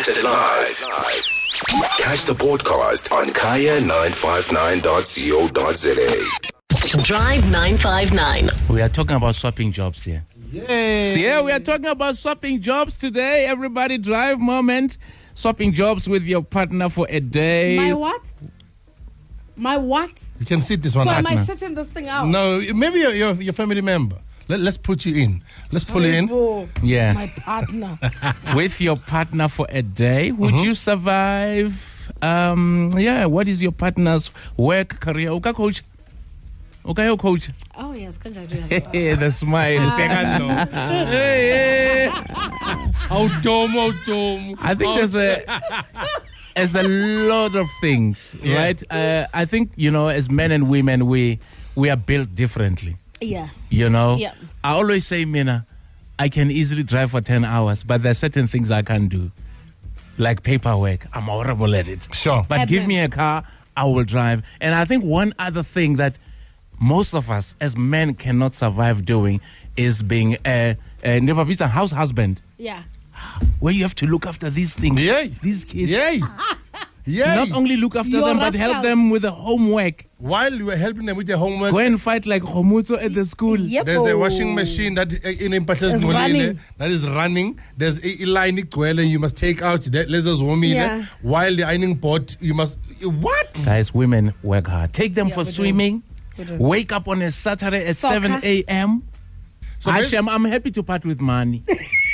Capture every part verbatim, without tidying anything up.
Broadcasted live. Catch the podcast on kaya nine five nine dot co dot za. Drive nine five nine. We are talking about swapping jobs here. Yay. Yeah, we are talking about swapping jobs today. Everybody, drive moment. Swapping jobs with your partner for a day. My what? My what? You can sit this one So out am I now. sitting this thing out? No, maybe your, your, your family member. Let, let's put you in. Let's pull you in. Oh, Yeah. my partner. With your partner for a day, would you survive? Um, yeah, what is your partner's work career? Okay, coach. Okay, oh, coach. Oh, yes. Can I do that? Hey, the smile. Hey, hey. How dumb, how dumb. I think there's a there's a lot of things, Yeah. right? Uh, I think, you know, as men and women, we we are built differently. Yeah. You know, Yeah. I always say, Mina, I can easily drive for ten hours, but there's certain things I can't do, like paperwork. I'm horrible at it. Sure. But give Admin. me a car, I will drive. And I think one other thing that most of us as men cannot survive doing is being a, a, a house husband, Yeah. where you have to look after these things, Yay. these kids. Yay. Yay. Not only look after You're them, but help rascal. them with the homework. While you were helping them with their homework, Go and fight like Homutso at the school. Yep. there's a washing machine that uh, in impahla It's ezingcolile, running. that is running. There's a, a line igcwele you must take out. That Let's Yeah. While the ironing board, you must what? Guys, women work hard. Take them Yeah, for we do. swimming. We do. Wake up on a Saturday at Soccer. seven a.m. So Actually, I'm, I'm happy to part with money.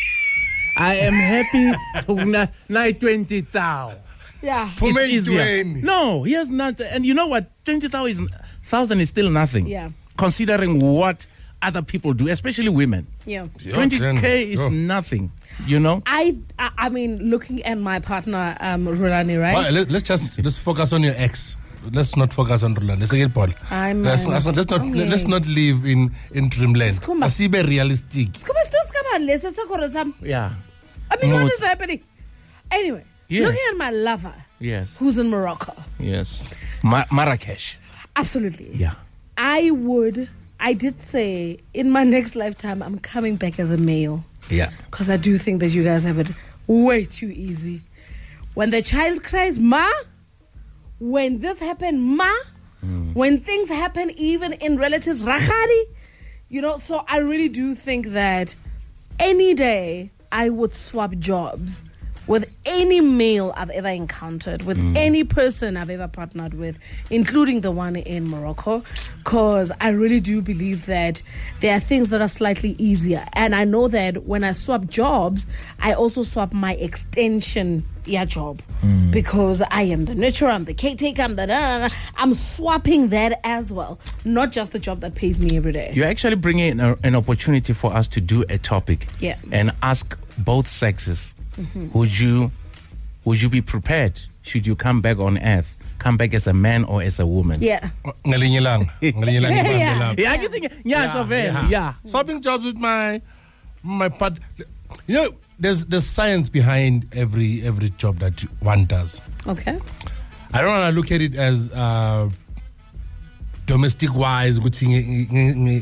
I am happy to na- night twenty thousand. Yeah. Pume It's easier. intweni. No, here's not. And you know what? twenty thousand is still nothing. Yeah. Considering what other people do, especially women. Yeah. twenty then, k is sure. nothing, you know? I, I I mean, looking at my partner, um, Rulani, right? Well, let, let's just let's focus on your ex. Let's not focus on Roland. Let's get Paul. I'm, Let's, um, let's not let's not, okay. let's not live in in dreamland. Skuma. Let's be realistic. Come on, just come on, let's just go to some- Yeah. I mean, what Mood. is happening? Anyway, Yes. looking at my lover, Yes. who's in Morocco. Yes. Ma- Marrakesh. Absolutely. Yeah. I would, I did say, in my next lifetime, I'm coming back as a male. Yeah. Because I do think that you guys have it way too easy. When the child cries, ma, when this happened, ma, when things happen even in relatives, rahari, you know, so I really do think that any day I would swap jobs with any male I've ever encountered, with any person I've ever partnered with, including the one in Morocco, because I really do believe that there are things that are slightly easier. And I know that when I swap jobs, I also swap my extension yeah, job, because I am the nurturer, I'm the caretaker, I'm the da, da, da. I'm swapping that as well, not just the job that pays me every day. You're actually bringing in a, an opportunity for us to do a topic Yeah. and ask both sexes, would you would you be prepared should you come back on earth, come back as a man or as a woman? Yeah. Ngalinye lang. Ngalinye lang ibambe Yeah. lapho. Yeah, I can think, yeah, so very, yeah. yeah. Swapping jobs with my my part. You know, there's there's science behind every every job that one does. Okay. I don't want to look at it as uh, domestic wise. My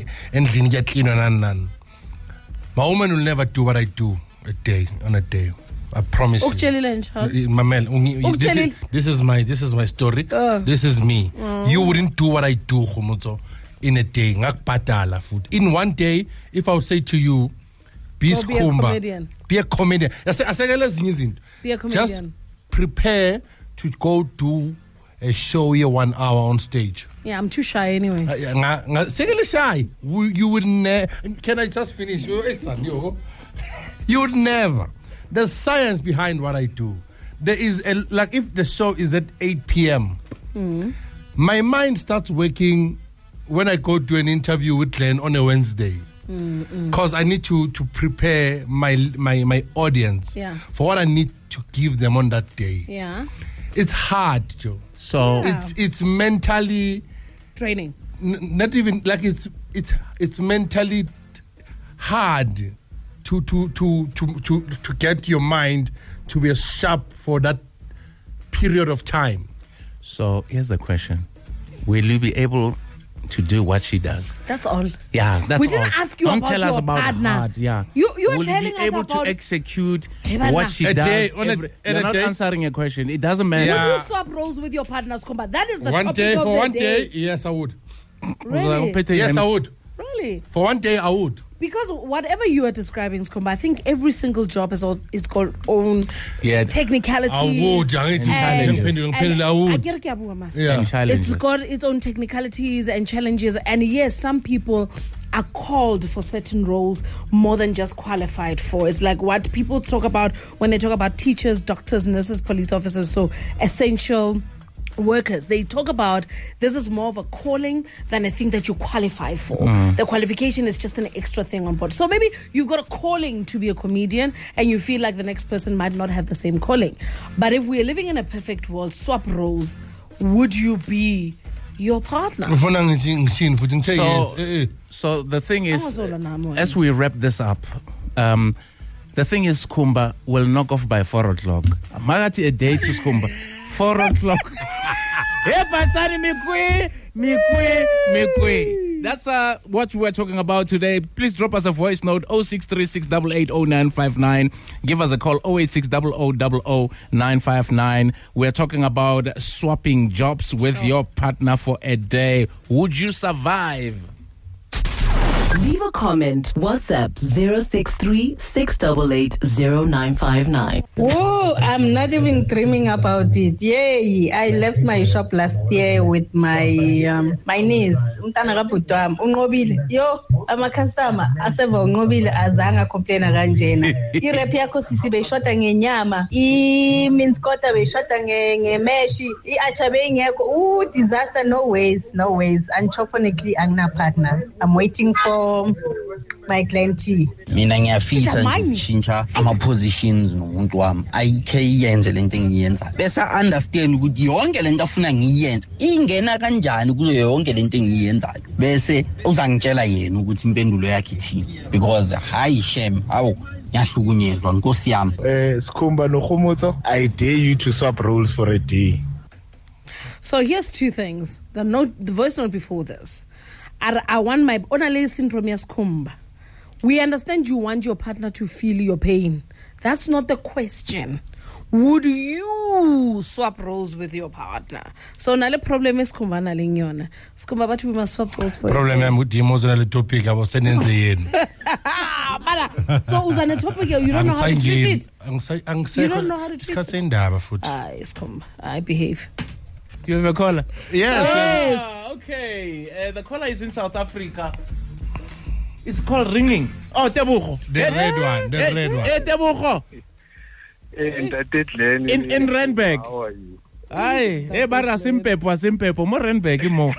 woman will never do what I do a day on a day. I promise you. Ukutshelile njalo. Mamel, ungi- this, is, Ukutshelile. this is my this is my story. Uh. This is me. You wouldn't do what I do, Khomotso, in a day. Ngakubhadala futhi. In one day, if I would say to you, be Go be a skhumba, comedian. be a comedian. Ase- asekele ezinye izinto. Be a Just comedian. prepare to go do a show here one hour on stage. Yeah, I'm too shy anyway. Uh, yeah, nga- nga- sekele shy. Wu- You would never. Can I just finish? Yo, eh, son, yo. You would never. There's science behind what I do. There is a, like if the show is at eight p.m. my mind starts working when I go to an interview with Glenn on a Wednesday. Because I need to to prepare my my my audience Yeah. for what I need to give them on that day. Yeah. It's hard, Joe. So Yeah. It's it's mentally Training. n- not even like it's it's it's mentally t- hard to to to to to to get your mind to be sharp for that period of time. So here's the question: will you be able to do what she does. That's all. Yeah, that's We didn't all. ask you Don't about tell us your about partner. hard, yeah. You- you were Will telling be us able about- to execute Hey, man, what she a does. day, on a- every- in You're a not day. answering a question. It doesn't matter. Yeah. Would you swap roles with your partners, Kumba? That is the One topic day, of for the one day. day, yes, I would. Really? Yes, I would. Really? For one day, I would. Because whatever you are describing, Skumba, I think every single job has all, is got own Yeah. technicalities. I would. and- challenges. Ngiphendule, and- ngiphendule, I I would. get it, Kiabu, man. Yeah. And challenges. It's got its own technicalities and challenges. And yes, some people are called for certain roles more than just qualified for. It's like what people talk about when they talk about teachers, doctors, nurses, police officers, so essential workers. They talk about this is more of a calling than a thing that you qualify for. The qualification is just an extra thing on board. So maybe you've got a calling to be a comedian and you feel like the next person might not have the same calling. But if we're living in a perfect world, swap roles, would you be your partner? Ngifuna ngithi ngishini futhi ngithe So, yes. Eh, eh. so the thing is, Angazola nami wena. as we wrap this up, um, the thing is, Kumba will knock off by four o'clock. Magati a day to Kumba, four o'clock. Hey, Pasani Mikwe, Mikwe, Mikwe. That's uh, what we were talking about today. Please drop us a voice note oh six three six eight eight oh nine five nine. Give us a call oh eight six zero zero zero zero nine five nine. We're talking about swapping jobs with your partner for a day. Would you survive? Leave a comment. WhatsApp zero six three six eight eight zero nine five nine. Oh, I'm not even dreaming about it. Yay! I left my shop last year with my um, my niece. Umntana kabhuti wami unqobile. Yo, ama customer aseva unqobile azanga complain kanjena. I-rep yakho sisi beyishota ngenyama, i-mince quarter beyishota nge ngemeshi, i-acha beyingekho. Ooh, disaster, no ways, no ways. Unfortunately, angina partner. I'm waiting for my clientele. Mina ngiyafisa It's a nje mine. ukushintsha ama positions nomuntu wami ayikhe iyenze lento engiyenza bese understand ukuthi yonke lento afuna ngiyenze ingena kanjani kuyo yonke lento engiyenzayo bese uzangitshela yena ukuthi impendulo yakhe ithini because hayi shame awu ngiyahlukunyezwa nkosi yami. Eh, Skumba no Khomotso, I dare you to swap roles for a day. So here's two things. The note, the voice note before this. I, I want my Onale syndrome Kumba. We understand you want your partner to feel your pain. That's not the question. Would you swap roles with your partner? So nale problem is Kumba na linyona. Skumba but we must swap roles for Problem it. yami ukuthi emotional topic abo senenze yena. Ah, bala. So uzane topic you don't know how to treat it. Angisekho. You don't know how to treat Isikhathi sendaba futhi. Ah, it's Kumba. I behave. Do you have a caller? Yes. Ah, okay. Uh, the caller is in South Africa. It's called ringing. Oh, Tebogo. The red one, the red one. Hey, Tebogo. In In in Randburg. How are you? Hi. Hey, bara simpepo, simpepo. Mo Randburg mo.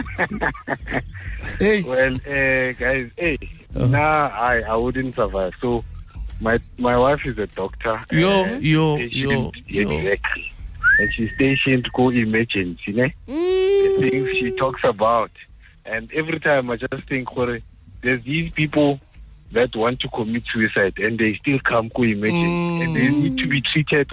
Hey. Well, uh, guys, hey, nah, I I wouldn't survive. So, my my wife is a doctor. Yo, and yo, stationed- yo, yo. exactly. And she's stationed go emergency, ne? The things she talks about, and every time I just think, "Kore, there's these people that want to commit suicide, and they still come go emergency, and they need to be treated.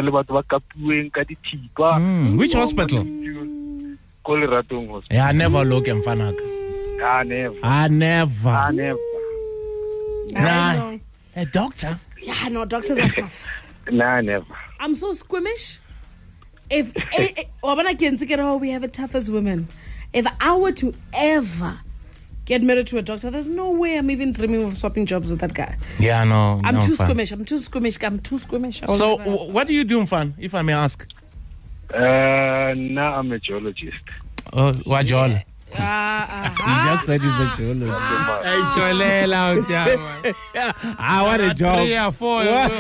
Mm, which hospital? Ko Leratong Hospital. Yeah, I never look mfanaka. Ah, never. I never. Ah, never. Nah. A doctor? Yeah, no, doctors are tough. Nah, never. I'm so squeamish. If eh, eh, wabona ke ntse ke re, oh, we have it tough as women. If I were to ever get married to a doctor, there's no way I'm even dreaming of swapping jobs with that guy. Yeah, no. I'm no too fun. squeamish. I'm too squeamish. I'm too squeamish. I will So, never- w- what do you do, Mfan, if I may ask? Uh, now I'm a geologist. Oh, what Joel? Ah, He ah, just said he's a geologist. Hey, Cholela utama. Ah, what a job. Three or four. What,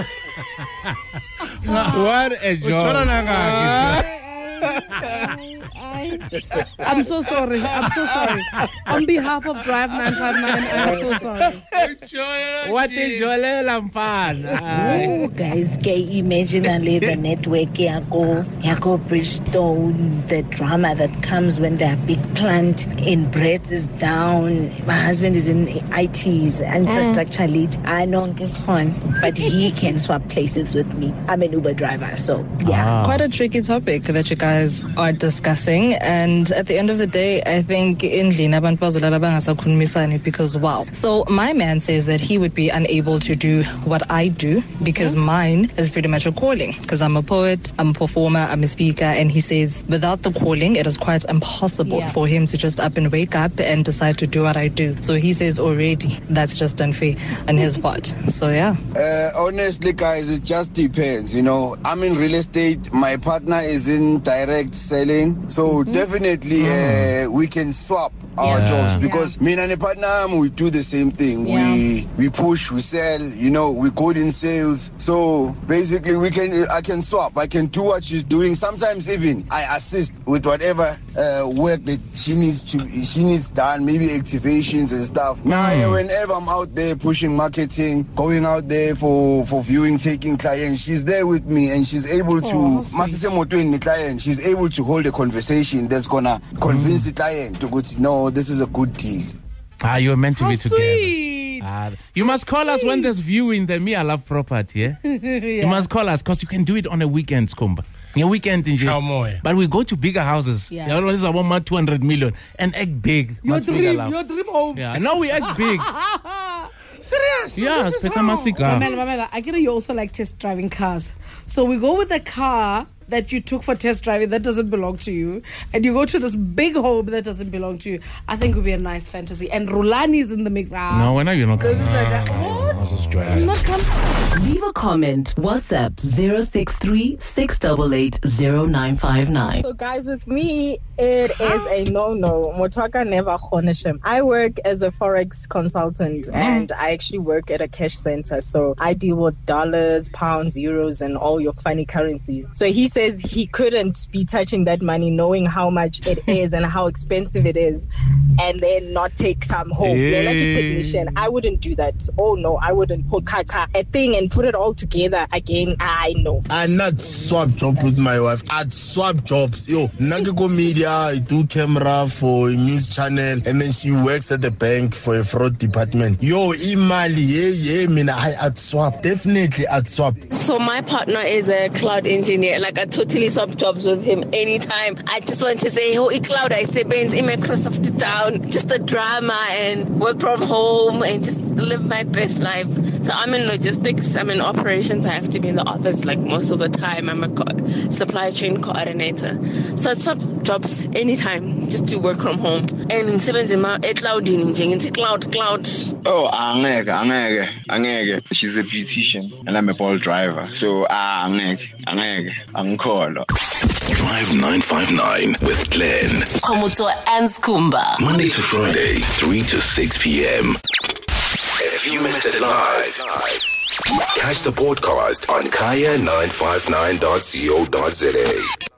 what a Uthola job. nangaki? I'm so sorry. I'm so sorry. On behalf of Drive nine five nine, I'm so sorry. What is Joel Mfan? Oh, guys, can you imagine the network yako, yako Bridgestone, the drama that comes when their big plant in Brett is down. My husband is in I T's, infrastructure lead. I know his horn, but he can swap places with me. I'm an Uber driver, so yeah. Ah. Quite a tricky topic that you guys guys are discussing, and at the end of the day, I think in because wow. So my man says that he would be unable to do what I do because mm-hmm. mine is pretty much a calling, because I'm a poet, I'm a performer, I'm a speaker, and he says without the calling, it is quite impossible yeah. for him to just up and wake up and decide to do what I do. So he says already that's just unfair on his part. So yeah. Uh, honestly, guys, it just depends. You know, I'm in real estate. My partner is in direct selling. So mm-hmm. definitely mm. uh, we can swap our yeah. jobs, because yeah. me and my partner, we do the same thing. Yeah. We we push, we sell, you know, we good in sales. So basically we can I can swap. I can do what she's doing. Sometimes even I assist with whatever uh, work that she needs to she needs done, maybe activations and stuff. Mm. Now whenever I'm out there pushing marketing, going out there for, for viewing, taking clients, she's there with me, and she's able to oh, the client, she's able to hold a conversation that's gonna convince mm. the client to go to know this is a good deal. Ah, you're meant to How be together. Sweet. Ah, you How must call sweet. us when there's viewing the Me I Love property, yeah? yeah. You must call us, because you can do it on a weekend, Skumba. A weekend in jail. But we go to bigger houses. Yeah. Yeah, this is about two hundred million and act big. Your dream, your dream home. Yeah, now we act big. Serious? Yeah, this is Peter how. Masika. Mamela, Mamela, I get you also like test driving cars. So we go with the car that you took for test driving that doesn't belong to you, and you go to this big home that doesn't belong to you. I think it would be a nice fantasy. And Rulani is in the mix. Ah, no, when are you not coming? Like, what? I'm not coming. Leave a comment. WhatsApp zero six three six eight eight zero nine five nine. So guys, with me, it is a no-no. Motaka never khoneshim. I work as a forex consultant mm. and I actually work at a cash center. So I deal with dollars, pounds, euros, and all your funny currencies. So he says he couldn't be touching that money knowing how much it is and how expensive it is, and then not take some home. Hey. You're like a technician. I wouldn't do that. Oh no, I wouldn't put kaka a thing and put it all together again. I know. I'd not swap job with my wife. I'd swap jobs. Yo, Nagiko Media, I do camera for a news channel, and then she works at the bank for a fraud department. Yo, imali, yeah, yeah, mina, I, I'd swap. Definitely, I'd swap. So my partner is a cloud engineer. Like I totally swap jobs with him anytime. I just want to say, oh, cloud, I say, Benz in Microsoft down, just the drama and work from home and just live my best life. So I'm in logistics, I'm in operations. I have to be in the office like most of the time. I'm a co- supply chain coordinator. So I swap jobs anytime just to work from home. And in seven zima, a cloud in cloud, cloud. Oh, angeke, angeke, angeke. She's a beautician and I'm a ball driver. So ah, angeke, angeke, angkolo. Drive nine five nine with Glenn, Khomotso and Skumba. Monday to Friday, three to six p.m. If you missed it live, catch the podcast on kaya nine five nine dot co dot za.